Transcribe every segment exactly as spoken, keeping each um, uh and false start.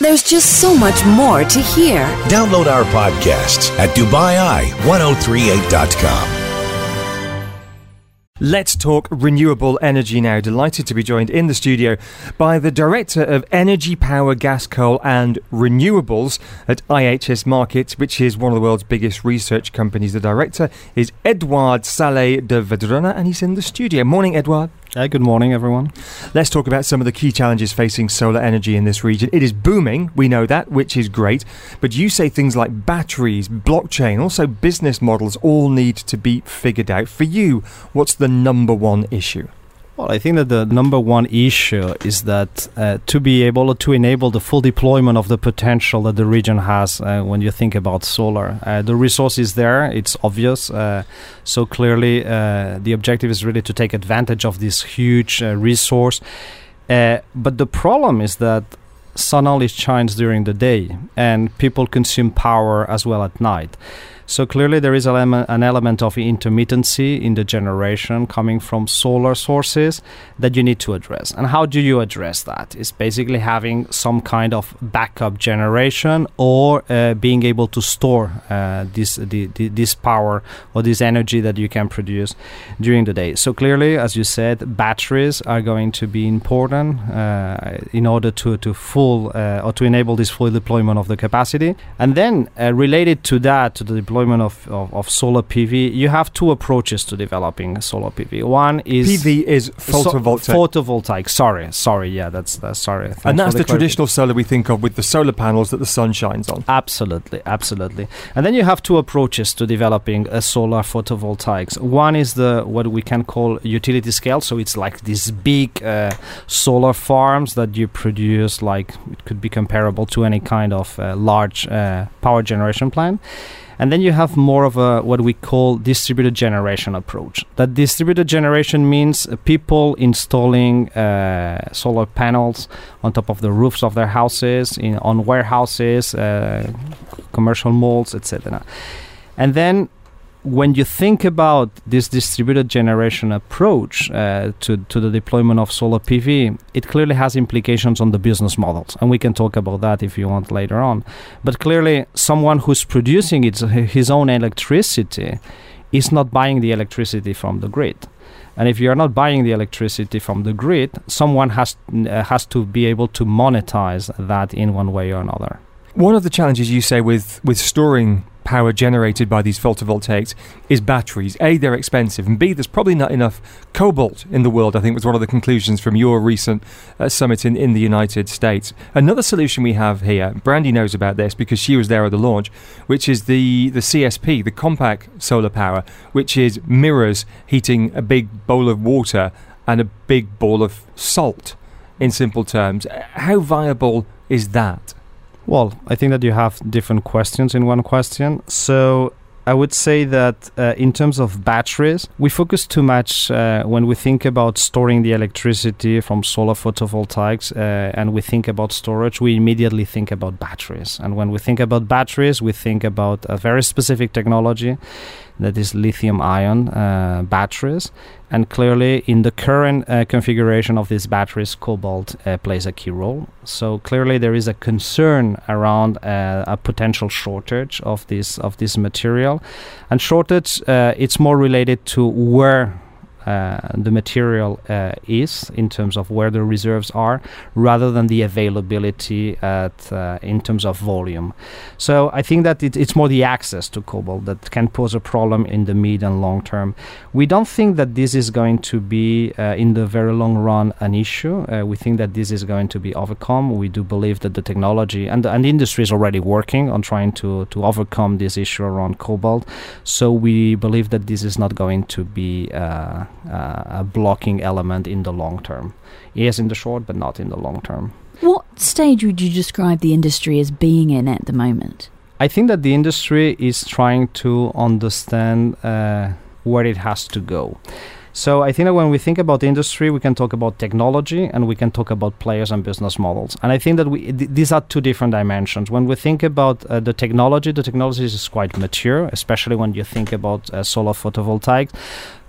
There's just so much more to hear. Download our podcasts at Dubai Eye ten thirty-eight dot com. Let's talk renewable energy now. Delighted to be joined in the studio by the Director of Energy, Power, Gas, Coal and Renewables at I H S Markit, which is one of the world's biggest research companies. The Director is Edouard Saleh de Vedruna, and he's in the studio. Morning, Edouard. Uh, good morning, everyone. Let's talk about some of the key challenges facing solar energy in this region. It is booming, we know that, which is great. But you say things like batteries, blockchain, also business models all need to be figured out. For you, what's the number one issue? Well, I think that the number one issue is that uh, to be able to enable the full deployment of the potential that the region has uh, when you think about solar. Uh, the resource is there, it's obvious. Uh, so clearly, uh, the objective is really to take advantage of this huge uh, resource. Uh, but the problem is that sun only shines during the day and people consume power as well at night. So clearly there is an element of intermittency in the generation coming from solar sources that you need to address. And how do you address that? It's basically having some kind of backup generation or uh, being able to store uh, this the, the, this power or this energy that you can produce during the day. So clearly, as you said, batteries are going to be important uh, in order to, to full uh, or to enable this full deployment of the capacity. And then uh, related to that, to the deployment Of, of, of solar P V, you have two approaches to developing solar P V. One is P V is photovoltaic. So, photovoltaic. Sorry, sorry. Yeah, that's that's sorry. Thanks and that's the, the traditional solar we think of with the solar panels that the sun shines on. Absolutely, absolutely. And then you have two approaches to developing a solar photovoltaics. One is the what we can call utility scale. So it's like these big uh, solar farms that you produce. Like it could be comparable to any kind of uh, large uh, power generation plant. And then you have more of a what we call distributed generation approach. That distributed generation means uh, people installing uh, solar panels on top of the roofs of their houses, in on warehouses, uh, commercial malls, et cetera. And then when you think about this distributed generation approach uh, to, to the deployment of solar P V, it clearly has implications on the business models. And we can talk about that if you want later on. But clearly, someone who's producing its, his own electricity is not buying the electricity from the grid. And if you're not buying the electricity from the grid, someone has, uh, has to be able to monetize that in one way or another. One of the challenges you say with, with storing power generated by these photovoltaics is batteries. A, they're expensive, and B, there's probably not enough cobalt in the world, I think was one of the conclusions from your recent uh, summit in, in the United States. Another solution we have here, Brandy knows about this because she was there at the launch, which is the, the C S P, the compact solar power, which is mirrors heating a big bowl of water and a big ball of salt, in simple terms. How viable is that? Well, I think that you have different questions in one question. So I would say that uh, in terms of batteries, we focus too much uh, when we think about storing the electricity from solar photovoltaics uh, and we think about storage, we immediately think about batteries. And when we think about batteries, we think about a very specific technology that is lithium-ion uh, batteries. And clearly, in the current uh, configuration of these batteries, cobalt uh, plays a key role. So clearly, there is a concern around uh, a potential shortage of this of this material. And shortage, uh, it's more related to where uh, the material uh, is in terms of where the reserves are, rather than the availability at uh, in terms of volume. So I think that it, it's more the access to cobalt that can pose a problem in the mid and long term. We don't think that this is going to be uh, in the very long run an issue. Uh, we think that this is going to be overcome. We do believe that the technology and the, and the industry is already working on trying to to overcome this issue around cobalt. So we believe that this is not going to be uh, Uh, a blocking element in the long term. Yes, in the short, but not in the long term. What stage would you describe the industry as being in at the moment? I think that the industry is trying to understand uh, where it has to go. So I think that when we think about industry, we can talk about technology and we can talk about players and business models. And I think that we th- these are two different dimensions. When we think about uh, the technology, the technology is quite mature, especially when you think about uh, solar photovoltaics.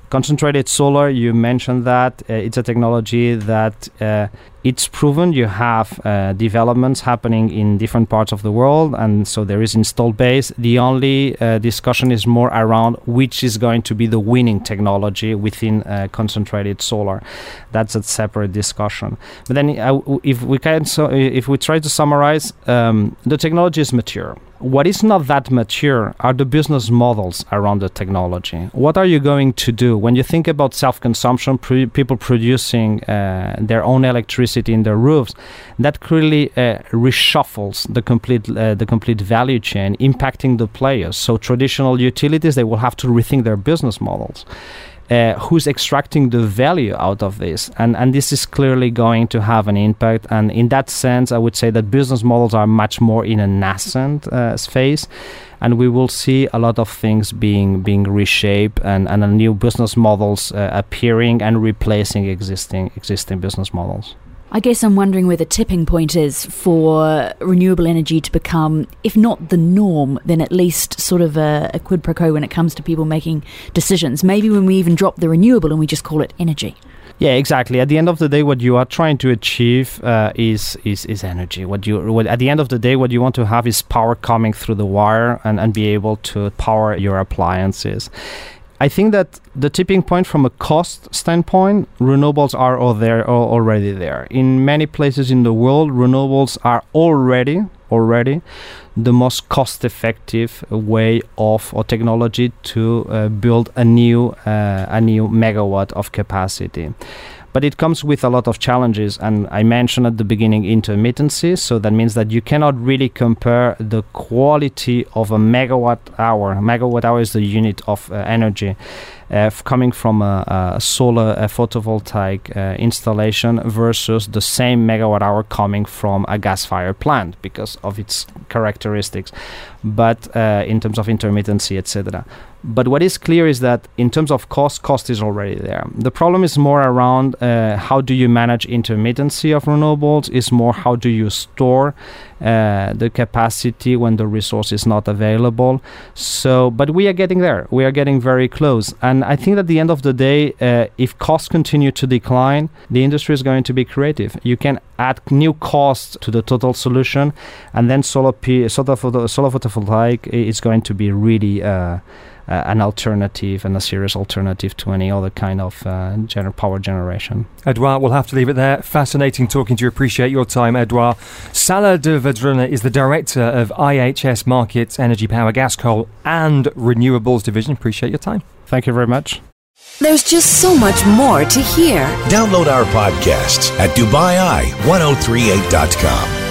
Concentrated solar, you mentioned that. Uh, it's a technology that uh, it's proven. You have uh, developments happening in different parts of the world, and so there is installed base. The only uh, discussion is more around which is going to be the winning technology within uh, concentrated solar. That's a separate discussion. But then, uh, if we can, so if we try to summarize, um, the technology is mature. What is not that mature are the business models around the technology. What are you going to do when you think about self-consumption, pre- people producing uh, their own electricity in their roofs? That clearly uh, reshuffles the complete uh, the complete value chain, impacting the players. So traditional utilities, they will have to rethink their business models. Uh, who's extracting the value out of this? And and this is clearly going to have an impact. And in that sense, I would say that business models are much more in a nascent uh, phase. And we will see a lot of things being being reshaped and, and new business models uh, appearing and replacing existing existing business models. I guess I'm wondering where the tipping point is for renewable energy to become, if not the norm, then at least sort of a, a quid pro quo when it comes to people making decisions. Maybe when we even drop the renewable and we just call it energy. Yeah, exactly. At the end of the day, what you are trying to achieve uh, is is is energy. What you what, at the end of the day, what you want to have is power coming through the wire and, and be able to power your appliances. I think that the tipping point from a cost standpoint, renewables are all there, all already there. In many places in the world, renewables are already already the most cost-effective way of or technology to uh, build a new uh, a new megawatt of capacity. But it comes with a lot of challenges, and I mentioned at the beginning intermittency, so that means that you cannot really compare the quality of a megawatt hour. Megawatt hour is the unit of uh, energy uh, f- coming from a, a solar a photovoltaic uh, installation versus the same megawatt hour coming from a gas-fired plant because of its characteristics, but uh, in terms of intermittency, et cetera. But what is clear is that in terms of cost, cost is already there. The problem is more around uh, how do you manage intermittency of renewables, is more how do you store uh, the capacity when the resource is not available. So, but we are getting there. We are getting very close. And I think at the end of the day, uh, if costs continue to decline, the industry is going to be creative. You can add new costs to the total solution, and then solar, P- solar, photo- solar photovoltaic is going to be really uh, Uh, an alternative and a serious alternative to any other kind of uh, gener- power generation. Edouard, we'll have to leave it there. Fascinating talking to you. Appreciate your time, Edouard. Salah de Vedruna is the director of I H S Markets Energy, Power, Gas, Coal and Renewables Division. Appreciate your time. Thank you very much. There's just so much more to hear. Download our podcasts at Dubai Eye ten thirty-eight dot com.